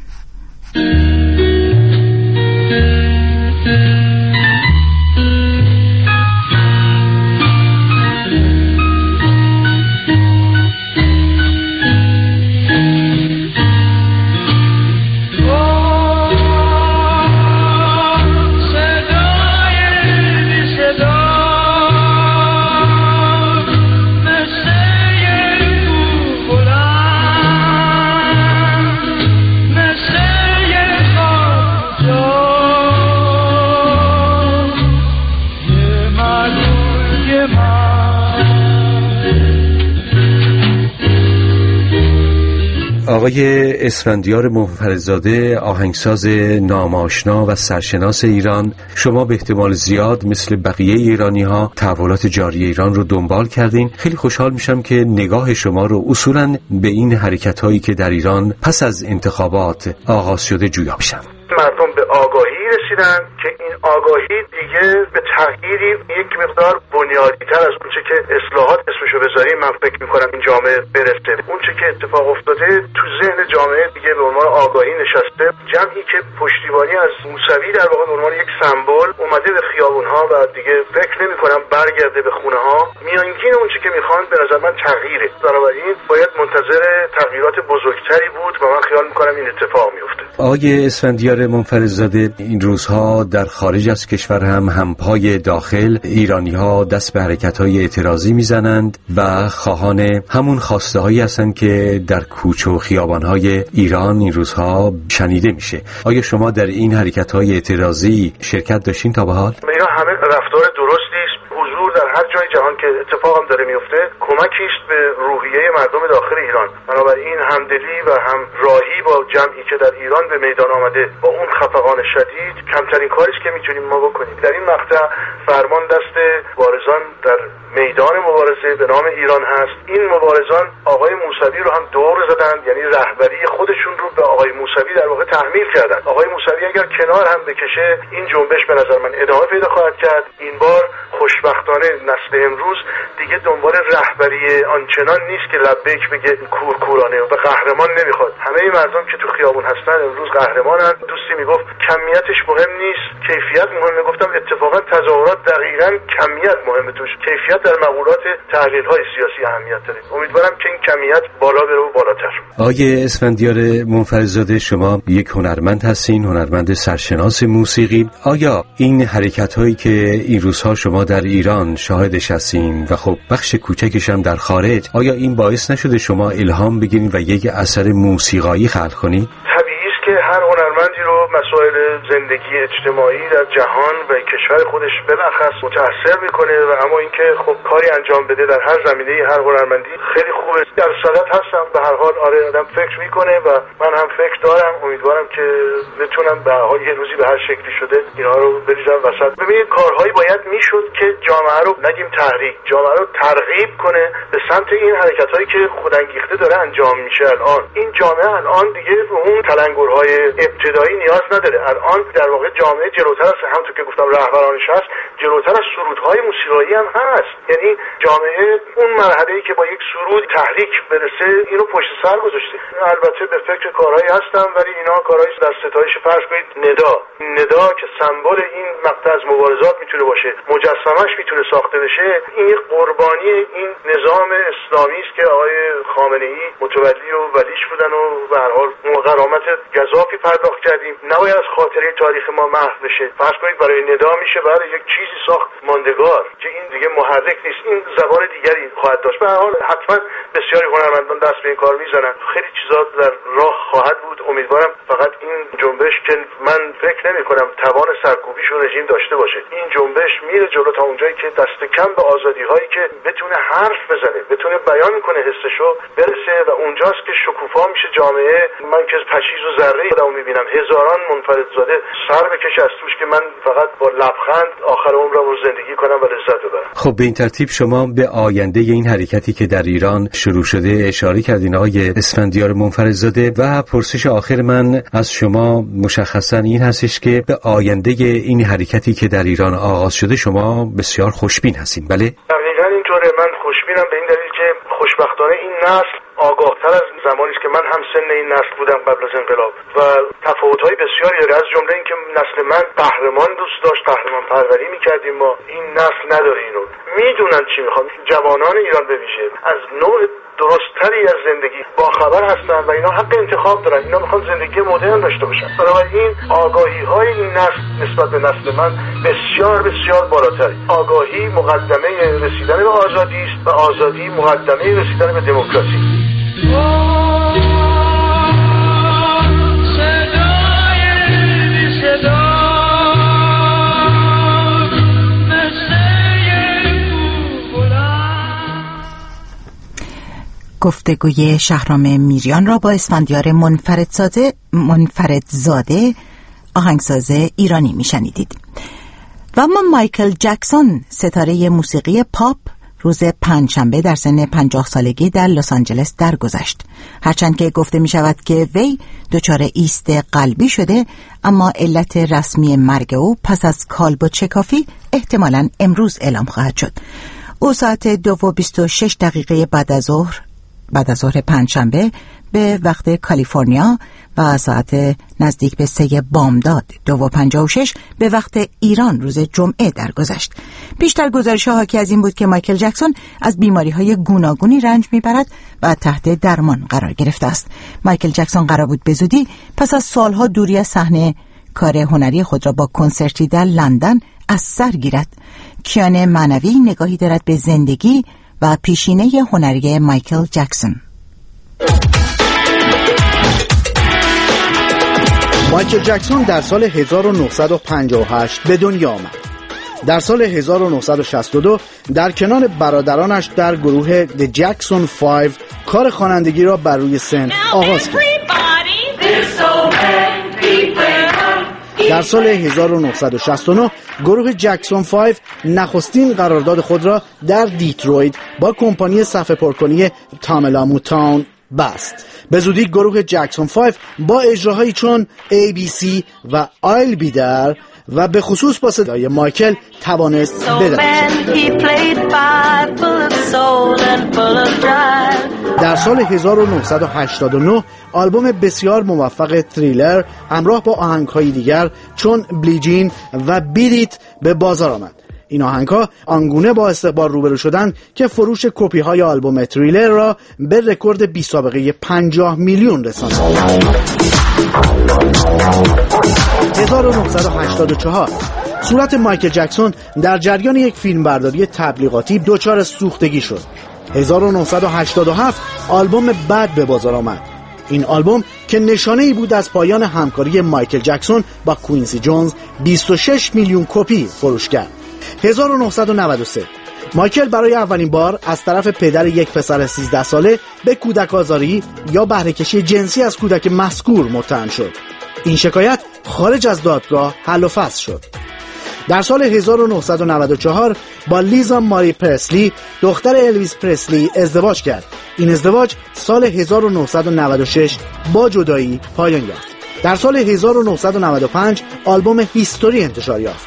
آقای اسفندیار منفردزاده، آهنگساز ناماشنا و سرشناس ایران، شما به احتمال زیاد مثل بقیه ایرانی‌ها تحولات جاری ایران رو دنبال کردین. خیلی خوشحال میشم که نگاه شما رو اصولاً به این حرکت‌هایی که در ایران پس از انتخابات آغاز شده جویا بشن. مردم به آگاهی رسیدن که این آگاهی دیگه به تغییری یک مقدار بنیادی‌تر از اون چه که اصلاحات اسمشو بذاریم من فکر می‌کنم این جامعه برسه. اون چه که اتفاق افتاده تو ذهن جامعه دیگه به عنوان آگاهی نشسته. جمعی که پشتیبانی از موسوی در واقع به عنوان یک سمبل اومده به خیابون‌ها و دیگه فکر نمی‌کنم برگرده به خونه‌ها. میانگین اون چه که می‌خوان به نظر من تغییره. بنابراین باید منتظر تغییرات بزرگتری بود و من خیال می‌کنم این اتفاق میفته. آقای اسفندیار منفردزاده، این روزها در خارج از کشور هم پای داخل ایرانی‌ها دست به حرکت‌های اعتراضی میزنند و خواهان همون خواسته‌هایی هستند که در کوچه و خیابان‌های ایران این روزها شنیده میشه. آیا شما در این حرکت‌های اعتراضی شرکت داشتین تا به حال؟ اینا همه رفتار درستی است. حضور در هر جای جهان که اتفاق هم داره میفته کمکی است به روحیه مردم داخل ایران. بنابراین همدلی و همراهی با جمعی که در ایران به میدان آمده با اون خفقان شدید کمترین کاری است که میتونیم ما بکنیم. در این مقطع فرمان دست مبارزان در میدان مبارزه به نام ایران هست. این مبارزان آقای موسوی رو هم دور زدند، یعنی رهبری خودشون رو به آقای موسوی در واقع تحمیل کردند. آقای موسوی اگر کنار هم بکشه این جنبش به نظر من ادامه پیدا خواهد کرد. این بار خوشبختانه نسل امروز دیگه دنبال رهبری آنچنان نیست که لبیک بگه کورکورانه و قهرمان نمیخواد. همه مردم که تو خیابون هستن امروز قهرمانن. دوستی میگفت کمیتش مهم نیست، کیفیت مهمه. گفتم اتفاقا تظاهرات دقیقاً کمیت مهمه توش. کیفیت در مقولات تحلیل‌های سیاسی اهمیت داره. امیدوارم که این کمیت بالا بره و بالاتر. آقای اسفندیار منفردزاده، شما یک هنرمند هستین، هنرمند سرشناس موسیقی. آیا این حرکت‌هایی که این روزها شما در ایران شاهدش هستین و خب بخش کوچکش هم در خارج، آیا این باعث نشده شما الهام بگیرید و یک اثر موسیقایی خلق کنید؟ که هر هنرمندی رو مسائل زندگی اجتماعی در جهان و کشور خودش بالاخص متاثر میکنه و اما اینکه خب کاری انجام بده در هر زمینه هر هنرمندی خیلی خوبه. در صدت هستم به هر حال. آره آدم فکر میکنه و من هم فکر دارم. امیدوارم که بتونم به حال یه روزی به هر شکلی شده اینها رو بریزم وسط. ببینید کارهایی باید میشد که جامعه رو نگیم تحریک، جامعه رو ترغیب کنه به سمت این حرکتایی که خودانگیخته داره انجام میشه. الان این جامعه الان دیگه به اون تلنگرهای ابتدایی نیاز نداره. الان در واقع جامعه جلوتر است. همونطور که گفتم رهبرانش هست جلوتر از سرودهای موسیقایی هم هست. یعنی جامعه اون مرحله‌ای که با یک سرود تحریک برسه اینو پشت سر گذاشته. البته به فکر کارهایی هستم، ولی اینا کارهایی در ستایش فرض کنید ندا که سمبل این مقطع از مبارزات میتونه باشه، مجسمه‌اش میتونه ساخته بشه، این قربانی این نظام اسلامی است که آقای خامنه‌ای متولی و ولیش بودن و به هر حال غرامت گزافی پرداخت کردیم. نباید از خاطره تاریخ ما محو بشه. فرض کنید برای ندا میشه برای یک چیزی ساخت ماندگار که این دیگه محرک نیست، این زبان دیگری خواهد داشت. به هر حال حتما بسیاری هنرمندان دست به این کار میزنن، خیلی چیزا در راه خواهد بود. امیدوارم فقط این جنبش که من فکر نمی‌کنم توان سرکوبیشو رژیم داشته باشه، این جنبش میره جلو تا اونجایی که دست کم به آزادی‌هایی که بتونه حرف بزنه، بتونه بیان کنه حسشو برسه و اونجاست که شکوفا میشه جامعه. من که پشیز و ذره خودمو میبینم، هزاران منفردزاده سر بکشه از توش که من فقط با لبخند آخر عمرم رو زندگی کنم و لذت ببرم. خب به این ترتیب شما به آینده این حرکتی که در ایران شروع شده اشاره کردین آقای اسفندیار منفردزاده و پرسش آخر من از شما مشخصا این هستش که به آینده این حرکتی که در ایران آغاز شده شما بسیار خوشبین هستین. بله؟ دقیقاً اینطوره. من خوشبینم به این دلیل که خوشبختانه این نسل آگاهتر از زمانی است که من هم سن این نسل بودم قبل از انقلاب و تفاوت‌های بسیاری داره. از جمله اینکه نسل من قهرمان دوست داشت، قهرمان پروری می‌کردیم، ما این نسل نداره. اینو میدونن چی می‌خوان. جوانان ایران به ویژه از نوع درست‌تری از زندگی با خبر هستن و اینا حق انتخاب دارن. اینا میخوان زندگی مدرن داشته باشن. بنابراین آگاهی‌های این نسل نسبت به نسل من بسیار بسیار بالاتره. آگاهی مقدمه رسیدن به آزادی است و آزادی مقدمه رسیدن به دموکراسی. گفتگوی شهرام میریان را با اسفندیار منفردزاده آهنگساز ایرانی میشنیدید. و اما مایکل جکسون ستاره موسیقی پاپ روز پنجشنبه در سن 50 سالگی در لس آنجلس درگذشت. هرچند که گفته می شود که وی دچار ایست قلبی شده، اما علت رسمی مرگ او پس از کالب و چکافی احتمالاً امروز اعلام خواهد شد. او ساعت 2:26 بعد از ظهر پنجشنبه به وقت کالیفرنیا و ساعت نزدیک به 3 بامداد 2:56 به وقت ایران روز جمعه درگذشت. بیشتر گزارش‌ها حاکی از این بود که مایکل جکسون از بیماری‌های گوناگونی رنج می‌برد و تحت درمان قرار گرفته است. مایکل جکسون قرار بود به زودی پس از سالها دوری از صحنه کار هنری خود را با کنسرتی در لندن از سر گیرد. کیان معنوی نگاهی دارد به زندگی و پیشینه هنری مایکل جکسون. مایکل جکسون در سال 1958 به دنیا آمد. در سال 1962 در کنار برادرانش در گروه The Jackson 5 کار خوانندگی را بر روی سن آغاز کرد. در سال 1969 گروه جکسون 5 نخستین قرارداد خود را در دیترویت با کمپانی صفحه پرکنی تاملا موتاون بست. به زودی گروه جکسون 5 با اجراهایی چون ABC و I'll Be There و به خصوص با صدای مایکل توانست بدرخشد. در سال 1989 آلبوم بسیار موفق تریلر همراه با آهنگ‌های دیگر چون بلیجین و بیدیت به بازار آمد. این آهنگ‌ها آنگونه با استقبال روبرو شدند که فروش کپی‌های آلبوم تریلر را به رکورد بی سابقه 50 میلیون رساند. 1984 صورت مایکل جکسون در جریان یک فیلمبرداری تبلیغاتی دچار سوختگی شد. 1987 آلبوم بد به بازار آمد. این آلبوم که نشانه‌ای بود از پایان همکاری مایکل جکسون با کوینسی جونز 26 میلیون کپی فروش کرد. 1993 مایکل برای اولین بار از طرف پدر یک پسر 13 ساله به کودک آزاری یا بهره‌کشی جنسی از کودک مذکور متهم شد. این شکایت خارج از دادگاه حل و فصل شد. در سال 1994 با لیزا ماری پرسلی دختر الویس پرسلی ازدواج کرد. این ازدواج سال 1996 با جدایی پایان یافت. در سال 1995 آلبوم هیستوری انتشار یافت.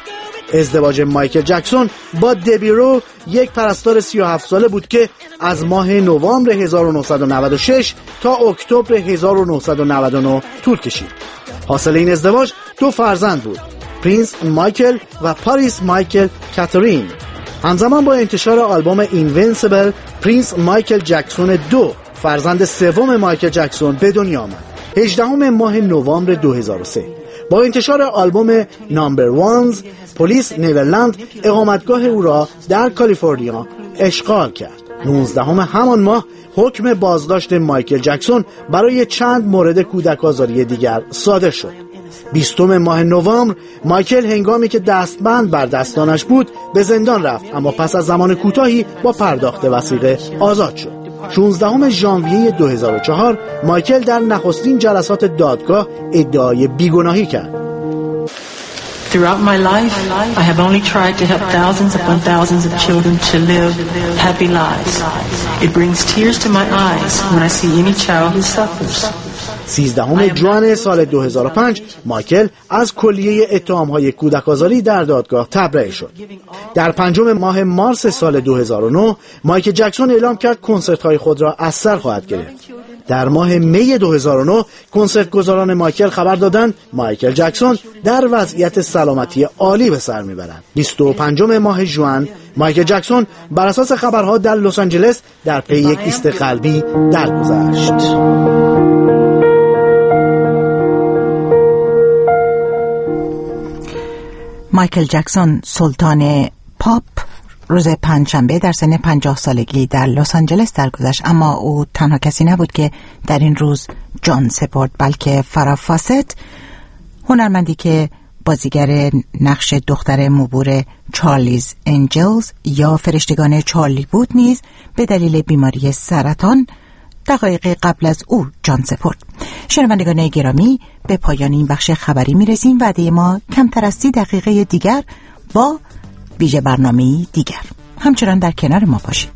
ازدواج مایکل جکسون با دبی رو، یک پرستار 37 ساله بود که از ماه نوامبر 1996 تا اکتبر 1999 طول کشید. حاصل این ازدواج 2 فرزند بود، پرنس مایکل و پاریس مایکل کاترین. همزمان با انتشار آلبوم اینوینسیبل، پرنس مایکل جکسون 2 فرزند سوم مایکل جکسون به دنیا آمد 18 ماه نوامبر 2003. با انتشار آلبوم نامبر وانز، پلیس نیورلند اقامتگاه او را در کالیفرنیا اشغال کرد. 19 همان ماه حکم بازداشت مایکل جکسون برای چند مورد کودک آزاری دیگر صادر شد. 20 ماه نوامبر مایکل هنگامی که دستبند بر دستانش بود به زندان رفت، اما پس از زمان کوتاهی با پرداخت وثیقه آزاد شد. 16 ژانویه 2004 مایکل در نخستین جلسات دادگاه ادعای بیگناهی کرد. Throughout my life, I have only tried to help thousands upon thousands of children to live happy lives. It brings tears to my eyes when I see any child who suffers. 13 ژوئن سال 2005 مایکل از کلیه اتهام‌های کودک‌آزاری در دادگاه تبرئه شد. در 5 ماه مارس سال 2009 مایکل جکسون اعلام کرد کنسرت‌های خود را از سر خواهد گرفت. در ماه می 2009 کنسرتگزاران مایکل خبر دادند مایکل جکسون در وضعیت سلامتی عالی به سر میبرد. 25 ماه ژوئن مایکل جکسون بر اساس خبرها در لس آنجلس در پی یک ایست قلبی درگذشت. مایکل جکسون سلطان پاپ روز پنجشنبه در سن 50 سالگی در لس آنجلس درگذشت، اما او تنها کسی نبود که در این روز جان سپرد، بلکه فرا فاست، هنرمندی که بازیگر نقش دختر موبور چارلیز انجلز یا فرشتگان چارلی بود نیز به دلیل بیماری سرطان دقایق قبل از او جان سپرد. شنوندگان گرامی، به پایان این بخش خبری میرسیم. وعده ما کمتر از 30 دقیقه دیگر با ویژه برنامه‌ای دیگر. همچنان در کنار ما باشید.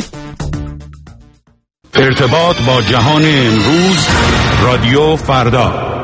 ارتباط با جهان امروز، رادیو فردا.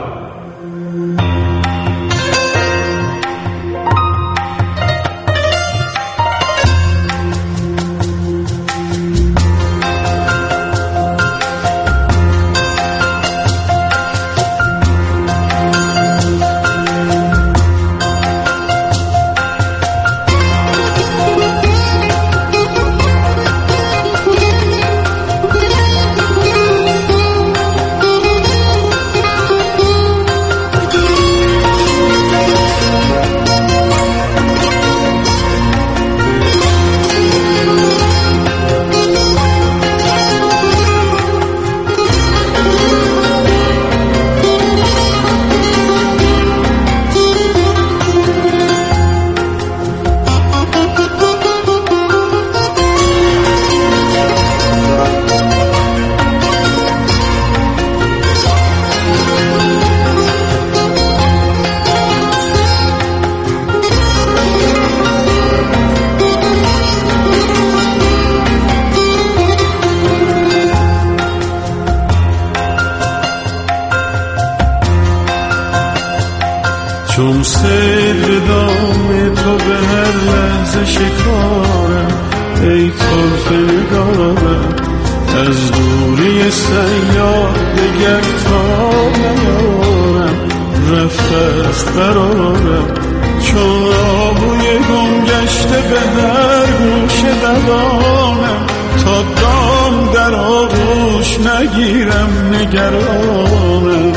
چون سیل دام تو به هر لحظه شکارم، ای طرف نگارم از دوری سیاد دگر تا نیارم، رفت از قرارم چون آهوی گم گشته به هر گوش دوانم، تا دام در آغوش نگیرم نگرانم.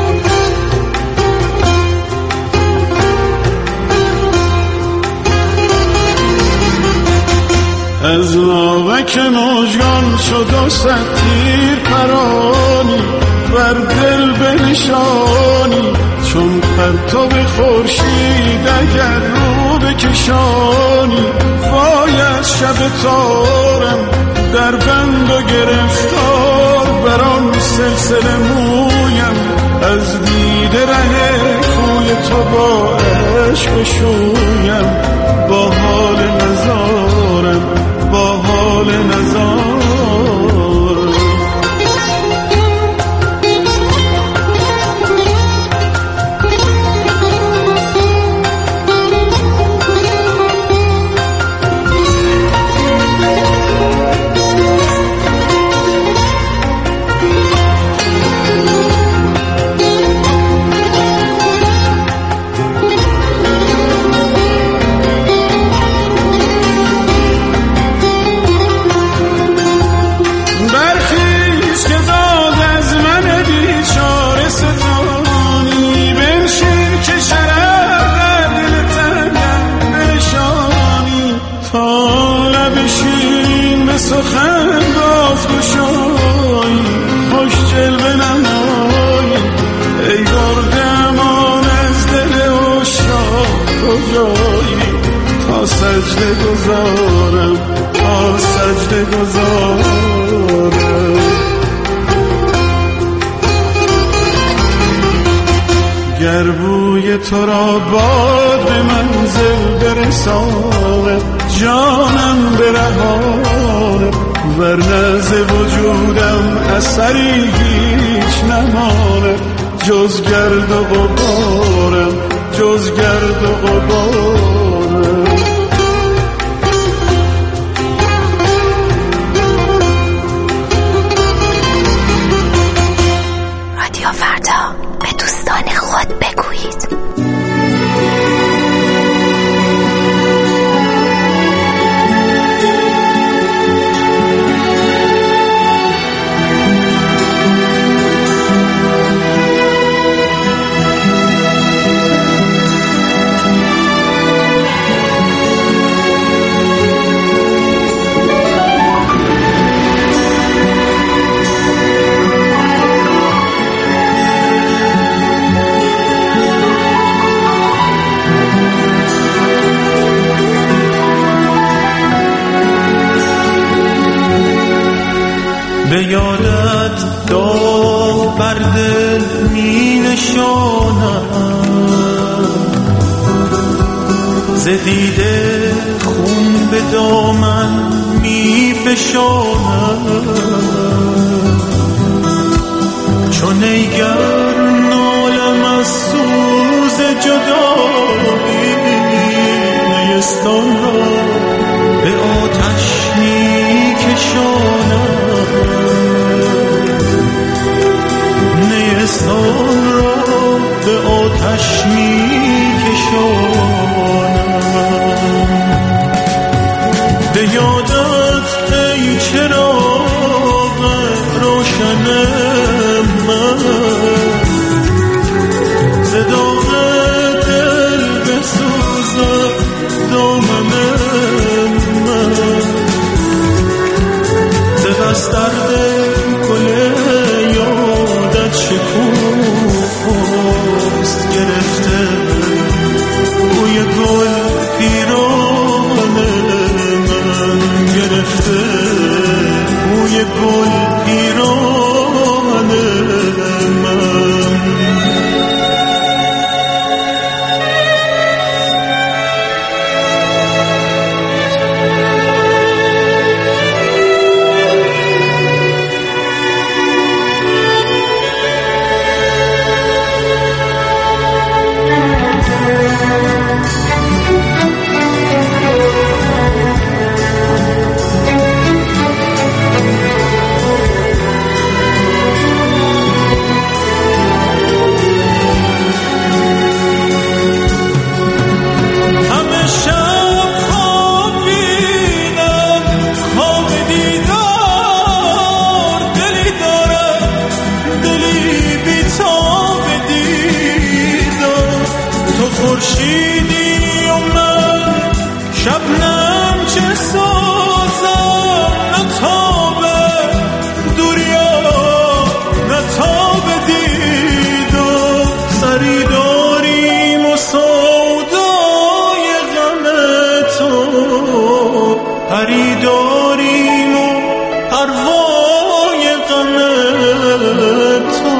از ناوک مژگان شد و صد تیر پرانی، بر دل بنشانی چون پرتاب خورشید اگر رو بکشانی. وای از شب تارم در بند و گرفتار، بران سلسله مویم از دیده ره کوی تو با عشق شویم. با حال نزارم، با حال نزارم. تا لبشین به سخن باز گشایی خوش جلوه نمایی ای برده امان از دل عشاق کجایی تا سجده گذارم تا سجده گذارم گر بوی تو را باد به منزل برسانه جانم برهانه ورنه ز وجودم اثری هیچ نمانه جز گرد و غبارم جز گرد و غبارم رادیو فردا به دوستان خود بگویید. به یادت داغ بر دل می نشانم ز دیده خون به دامن می فشانم چون ایگر نالم از سوز جدایی نیستان را به آتش می کشانم نیستان را به آتش می کشانم به یادت ای چراغ روشن من ز داغ دل بسوزد دامن من ز بستر گل یادت شکوفاست گرفته بوی گل پیران من گرفته بوی گل پیران من خورشیدی و من شبنم چه سازم نتابه دوریا نتابه دیدم سری داریم و سودای غم تو پری داریم و پروای غم تو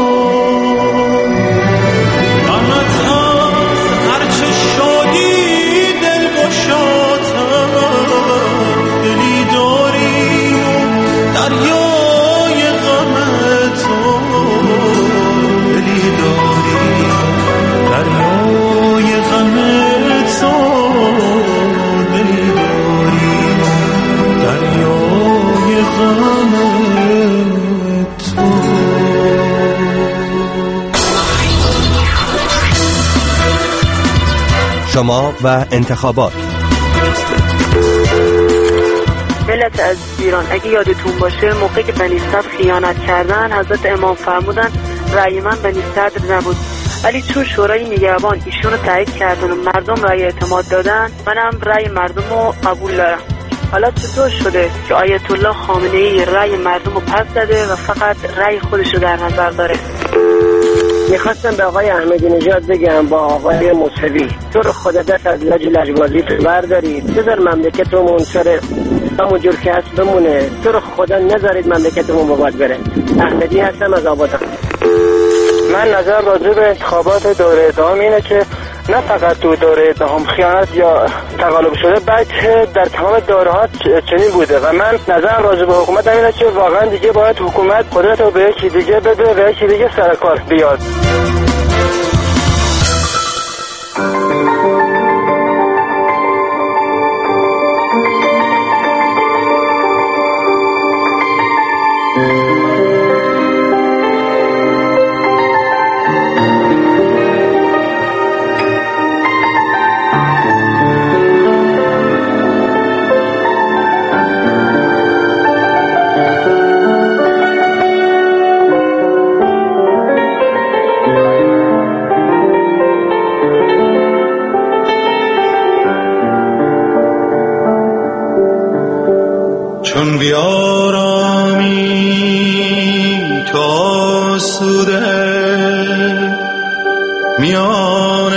شما و انتخابات. ملت از ایران، اگه یادتون باشه موقعی که بنی صدر خیانت کردن حضرت امام فرمودن رأی من بنی صدر نبود. ولی چون شورای نگهبان ایشونو تایید کردن و مردم رأی اعتماد دادن، منم رأی مردم رو قبول دارم. حالا چطور شده که آیت الله خامنه ای رأی مردم رو پس زده و فقط رأی خودش رو در نظر داره؟ میخواستم به آقای احمدی نژاد بگم با آقای موسوی، تو رو خدا دست از لجبازی تو بردارید، بذار مملکتمون سر همونجور که هست بمونه. تو رو خدا نذارید مملکتمون به باد بره. احمدی هستم از آبادان. من نظر راجع به انتخابات دوره دوم اینه که نه فقط تو دوره دوم خیانت یا تقالب شده، بلکه در تمام دوره‌ها چنین بوده و من نظرم راجع به حکومت اینه که واقعا دیگه باید حکومت قدرت رو به یکی دیگه بده و یکی دیگه سر کار بیاد. چون بیارامی تو آسوده میان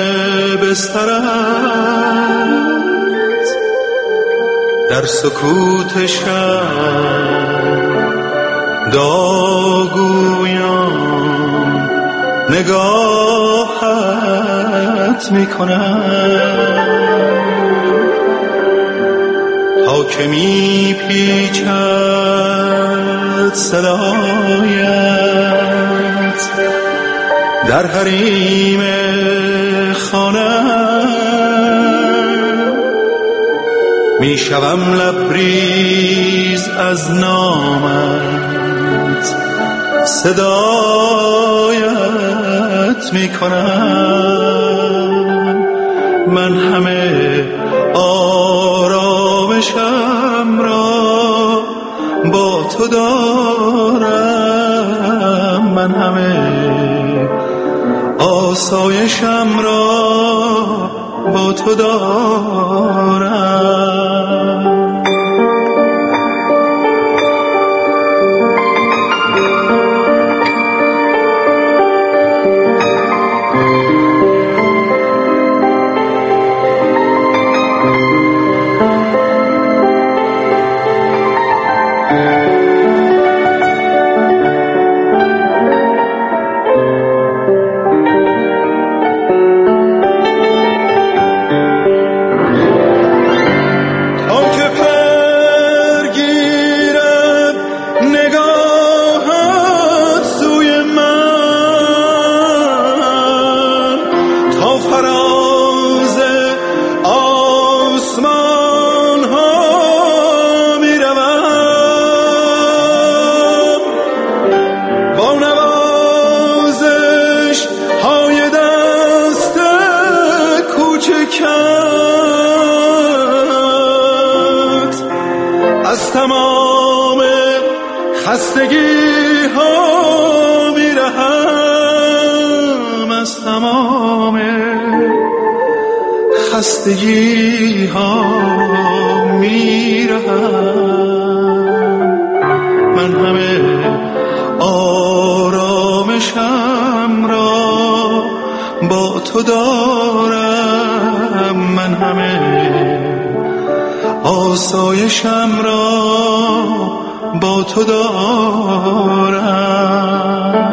بسترت، در سکوت شب داغویان نگاهت میکنم تا که می پیچد صدایت در حریم خانه، می شوم لبریز از نامت، صدایت می کنم. من همه آرامشم را با تو دارم، من همه آسایشم را با تو دارم. از تمام خستگی ها میرهم، از تمام خستگی ها میرهم. من همه آرامشم را با تو دارم، من همه آسایشم را با تو دارم.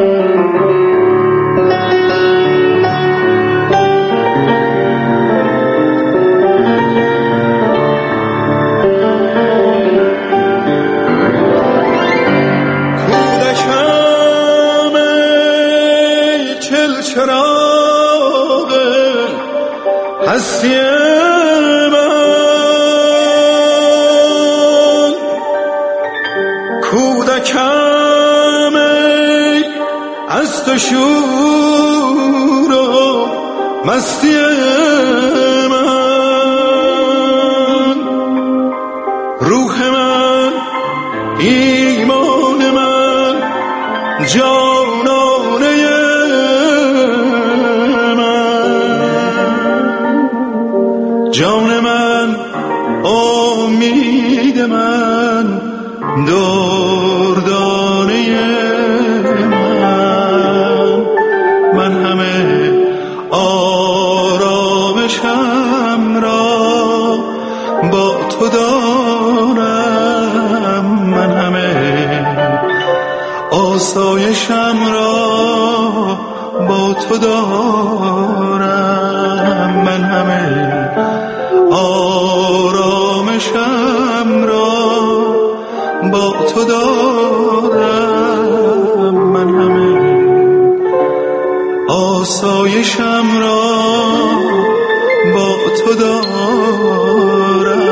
کودکم ای چلچراغ هستی کودکم ای از تو شور و مستی من، روح من، ایمان من، جانانه امید من دردانه من همه آرامشم را با تو دارم، من همه آسایشم را با تو دارم، من همه آرامشم را با تو دارم، من همه آسایشم را با تو دارم.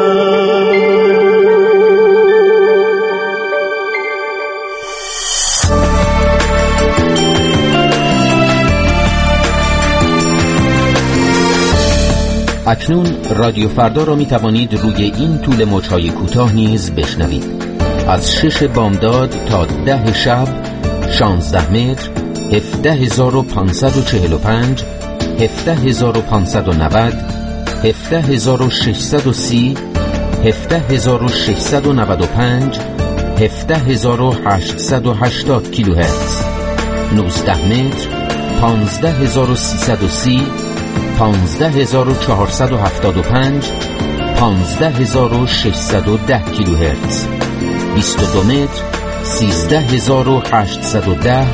اکنون رادیو فردا را می توانید روی این طول موج‌های کوتاه نیز بشنوید. از 6 بامداد تا 10 شب 16 متر 17545 17590 17630 17695 17880 کیلوهرتز 19 متر 15330 15475 15610 کیلوهرتز 22 متر 13810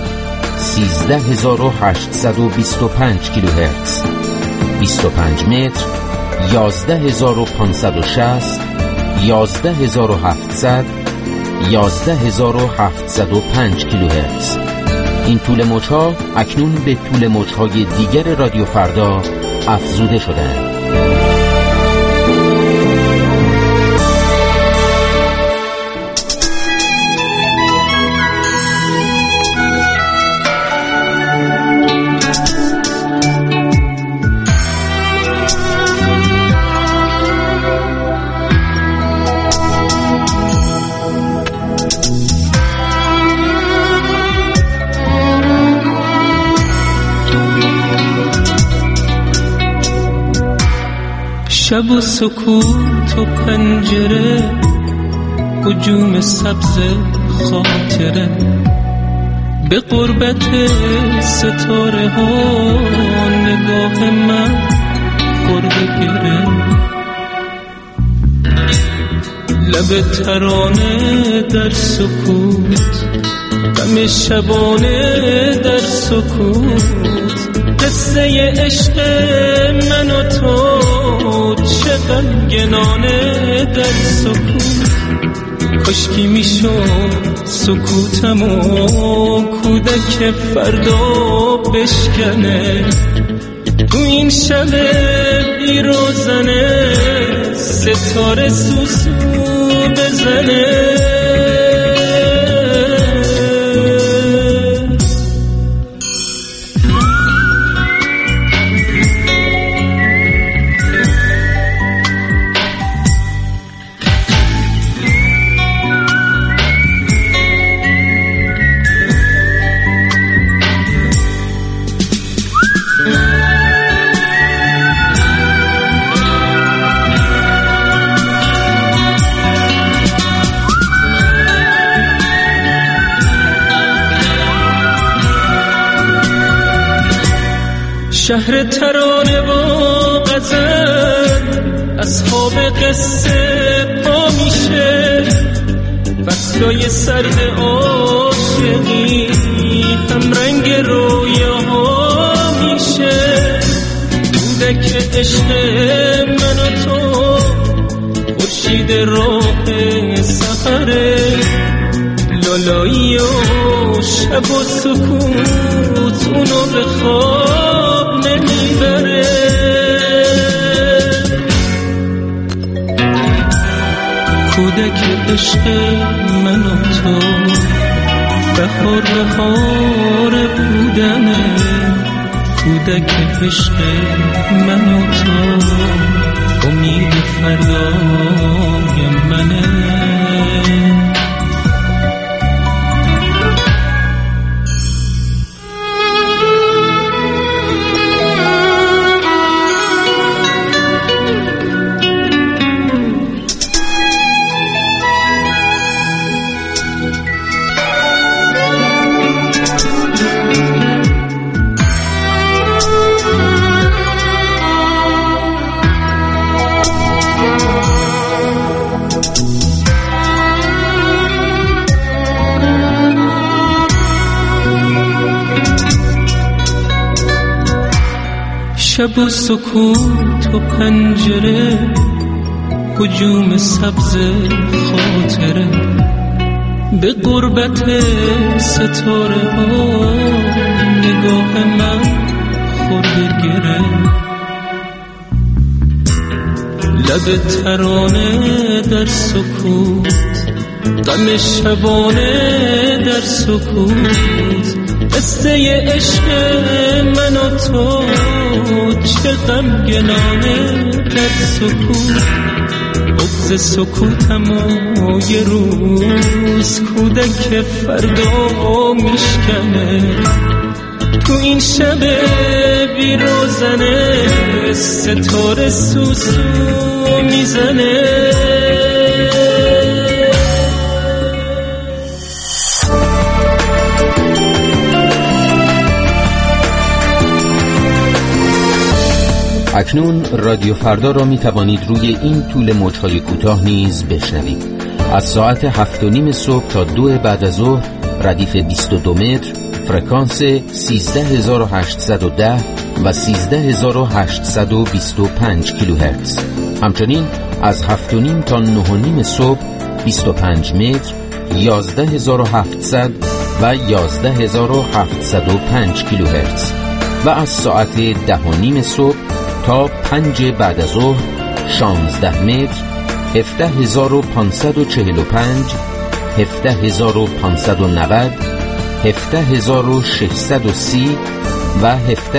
13825 کیلوهرتز 25 متر 11560 11700 11705 کیلوهرتز. این طول موج‌ها اکنون به طول موج‌های دیگر رادیو فردا افزوده شدند. شب و سکوت و پنجره، هجوم سبز خاطره، به قربت ستاره ها نگاه من خورده گره، لب ترانه در سکوت، غم شبانه در سکوت، قصه عشق من و تو چه غمگنانه در سکوت. کاشکی میشد سکوتمو کودک فردا بشکنه، تو این شب بی روزنه ستاره سوسو بزنه. شهر ترانه و غزل اصحاب قصه پا میشه، فصلای سرد عاشقی هم رنگ رویاها میشه. کودک عشق من و تو خورشید راه سحره، لالایی و شب و سکوت اونو به خواب نمیبره. کودک عشق من و تو بهار بودنه، کودک عشق من و تو امید فردای منه. شب و سکوت و پنجره، هجوم سبز خاطره، به غربت ستاره ها نگاه من خورده گره. لب ترانه در سکوت، غم شبانه در سکوت، قصه عشق من و تو چه غمگنانه در سکوت. بغض سکوتم و یه روز کودک فردا میشکنه، تو این شب بی روزنه ستاره سوسو میزنه. اکنون رادیو فردا را می توانید روی این طول موج‌های کوتاه نیز بشنوید. از ساعت 7:30 صبح تا 2 بعد از ظهر ردیف 22 متر، فرکانس 13810 و 13825 کیلوهرتز. همچنین از 7:30 تا 9:30 صبح 25 متر، 11700 و 11705 کیلوهرتز. و از ساعت 10:30 صبح تا 5 بعد از ظهر 16 متر، 17545، 17590، 17630 و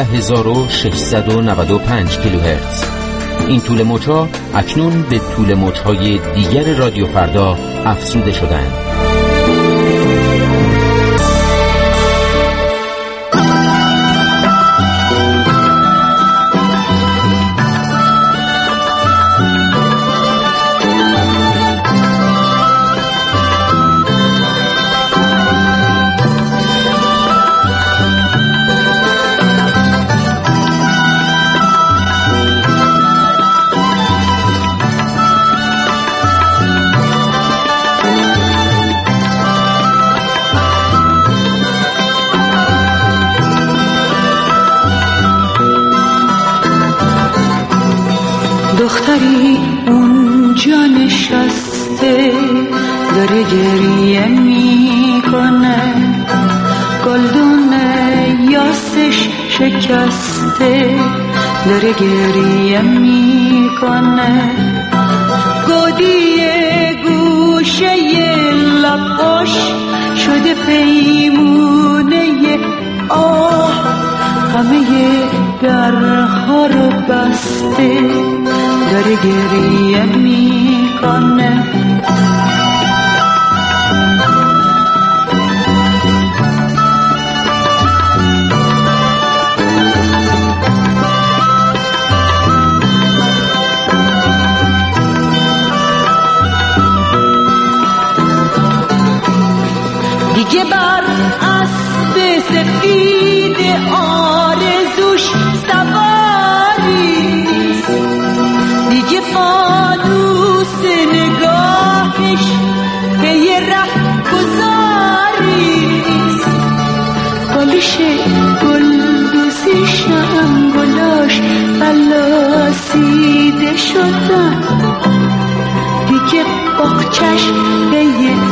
17695 کیلوهرتز. این طول موج‌ها اکنون به طول موج‌های دیگر رادیو فردا افزوده شدند. دختری اونجا نشسته داره گریه میکنه، گلدون یاسش شکسته داره گریه میکنه، گودی گوشه لباش شده پیمونه آه، همه درها رو بسته داره گریه میکنه. دیگه بر اسب سفید آرزوش سواری نیست، دیگه فانوس نگاهش پی ره گذاری نیست، بالش گلدوزیش هم گلاش فلاسیده شدن، دیگه باغچش پی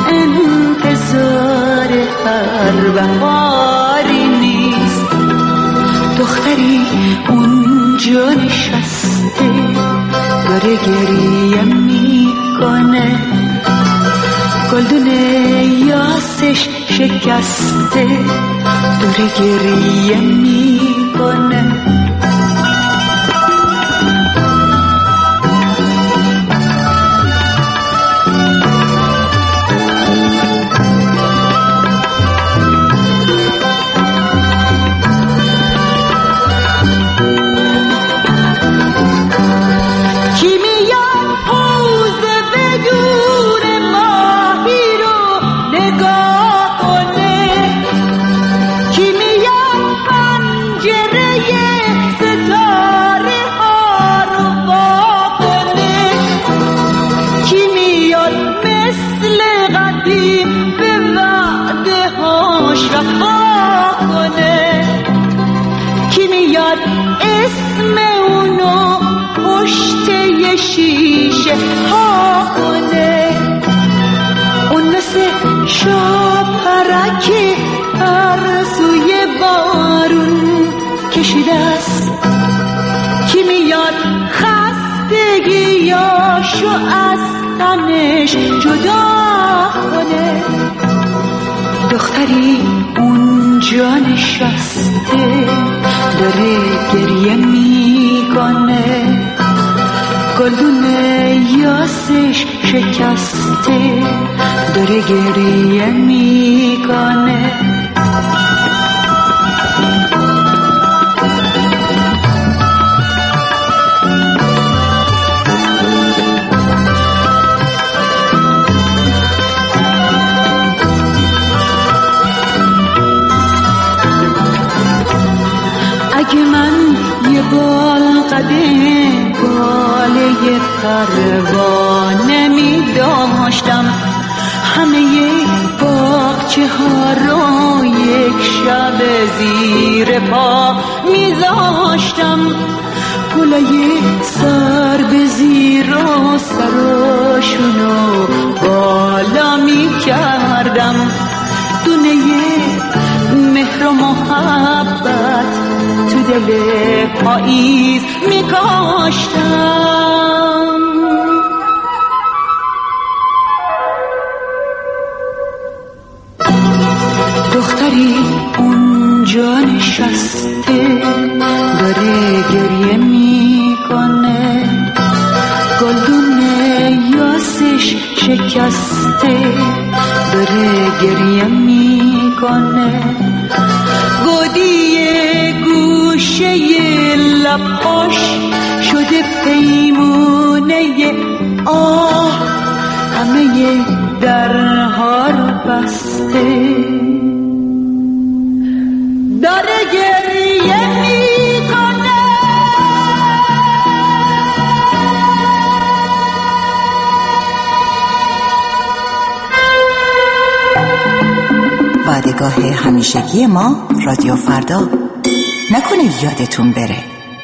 انتظار هر بهاری نیست. دختری اونجا نشسته داره گریه میکنه، گلدون یاسش شکسته داره گریه میکنه. اسم شیشه ها کنه، اون مثل شاپرکی هر سوی بارون کشیده است، کی میاد خستگیاشو از تنش جدا کنه. دختری اونجا نشسته داره گریه میکنه، گلدون یاسش شکسته داره گریه میکنه. اگه من یه بال قده باله پروانه می داشتم، همه باغچه ها رو یک شب زیر پا می زاشتم، گلای سر به زیر و سراشونو بالا می کردم، دونه مهر و محبت تو دل پاییز می کاشتم. دختری اونجا نشسته داره گریه میکنه، گلدون یاسش شکسته داره گریه میکنه، گودی گوشه لباش شده پیمونه آه، همه درها رو بسته داره گریه میکنه. وعدگاه همیشگی ما رادیو فردا، نکنه یادتون بره.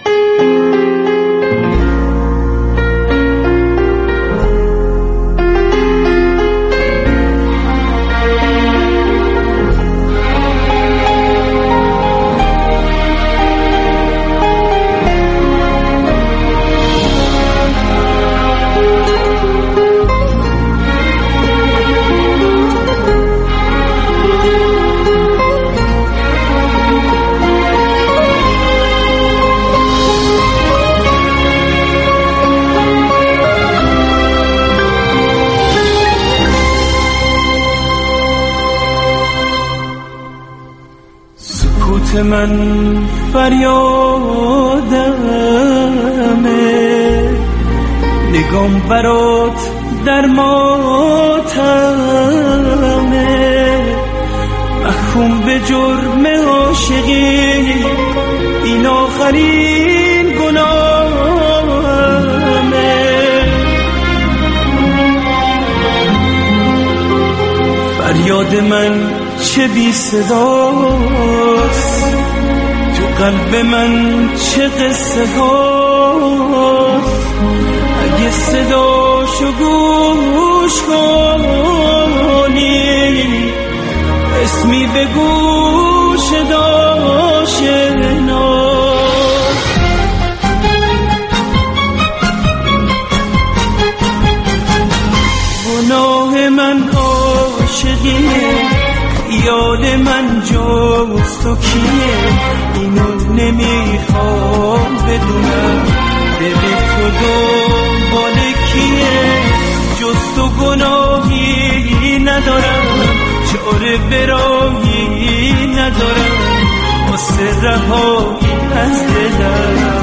من فریادمه، نگام برات در ماتمه، محکوم به جرم عاشقی این آخرین گناهمه. فریاد من چه بی صداست، تو قلب من چه قصه هاست، اگه صداشو گوش کنی اسمی به گوش داشناس. گناه من عاشقیه، یاد من جز تو کیه، اینو نمیخوام بدونم، دل تو دنبال کیه، جز تو گناهی ندارم، چاره براهی ندارم، واسه رهایی از دلم.